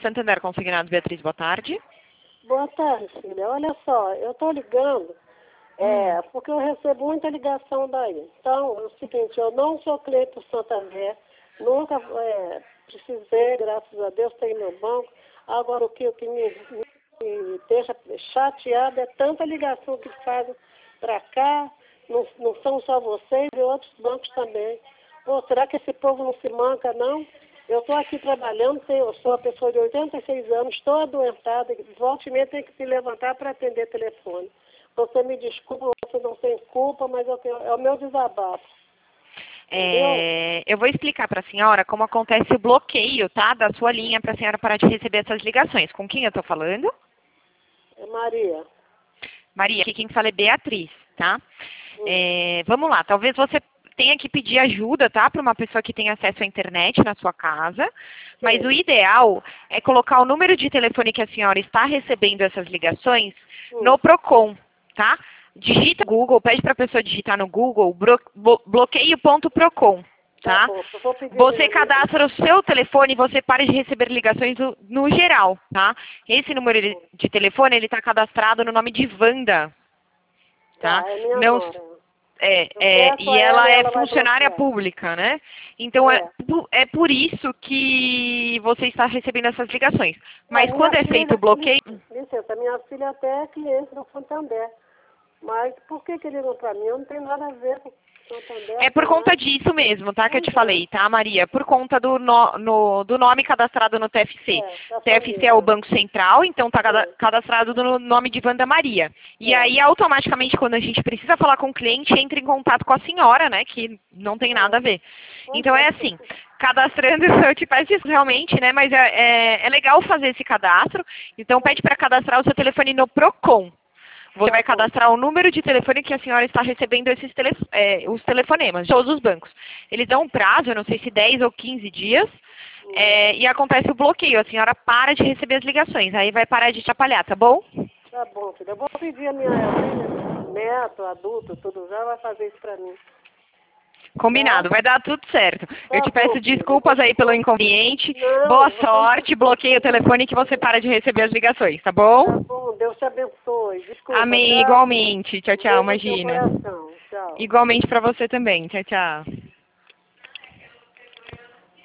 Santander Consignados, Beatriz, boa tarde. Boa tarde, filha. Olha só, eu estou ligando porque eu recebo muita ligação daí. Então, é o seguinte, eu não sou cliente do Santander, nunca precisei, graças a Deus, tenho meu banco. Agora, o que me deixa chateada é tanta ligação que fazem para cá, não são só vocês e outros bancos também. Pô, será que esse povo não se manca, não? Eu estou aqui trabalhando, eu sou uma pessoa de 86 anos, estou adoentada, volta e meia tenho que me levantar para atender telefone. Você me desculpa, você não tem culpa, mas é o meu desabafo. Eu vou explicar para a senhora como acontece o bloqueio, tá, da sua linha para a senhora parar de receber essas ligações. Com quem eu estou falando? É Maria. Maria, aqui quem fala é Beatriz, tá? Vamos lá, talvez você tenha que pedir ajuda, tá, para uma pessoa que tem acesso à internet na sua casa, mas o ideal é colocar o número de telefone que a senhora está recebendo essas ligações no Procon, tá? Digita no Google, pede para a pessoa digitar no Google bloqueio.procon, tá? Você cadastra o seu telefone e você para de receber ligações no geral, tá? Esse número de telefone, ele está cadastrado no nome de Wanda, tá? Não, e ela é funcionária pública, né? Então, é por isso que você está recebendo essas ligações. Mas quando é feito o bloqueio... Licença, minha filha até é cliente do Santander. Mas por que ligam para mim? Eu não tenho nada a ver com o Santander. É por conta disso mesmo, tá? Que eu te falei, tá, Maria? Por conta do nome cadastrado no TFC. TFC é o Banco Central, então tá cadastrado no nome de Wanda Maria. E aí, automaticamente, quando a gente precisa falar com o cliente, entra em contato com a senhora, né? Que não tem nada a ver. Então, é assim, cadastrando, eu te peço isso realmente, né? Mas é legal fazer esse cadastro. Então, pede para cadastrar o seu telefone no Procon. Você vai cadastrar o número de telefone que a senhora está recebendo os telefonemas, de todos os bancos. Eles dão um prazo, eu não sei se 10 ou 15 dias, e acontece o bloqueio. A senhora para de receber as ligações, aí vai parar de atrapalhar, tá bom? Tá bom, filha. Eu vou pedir a minha filha, neto, adulto, tudo já vai fazer isso para mim. Combinado, vai dar tudo certo. Eu te peço desculpas aí pelo inconveniente. Boa sorte, bloqueia o telefone que você para de receber as ligações, tá bom? Tá bom, Deus te abençoe. Desculpa. Amém, igualmente. Tchau, tchau, imagina. Tchau. Igualmente pra você também. Tchau, tchau.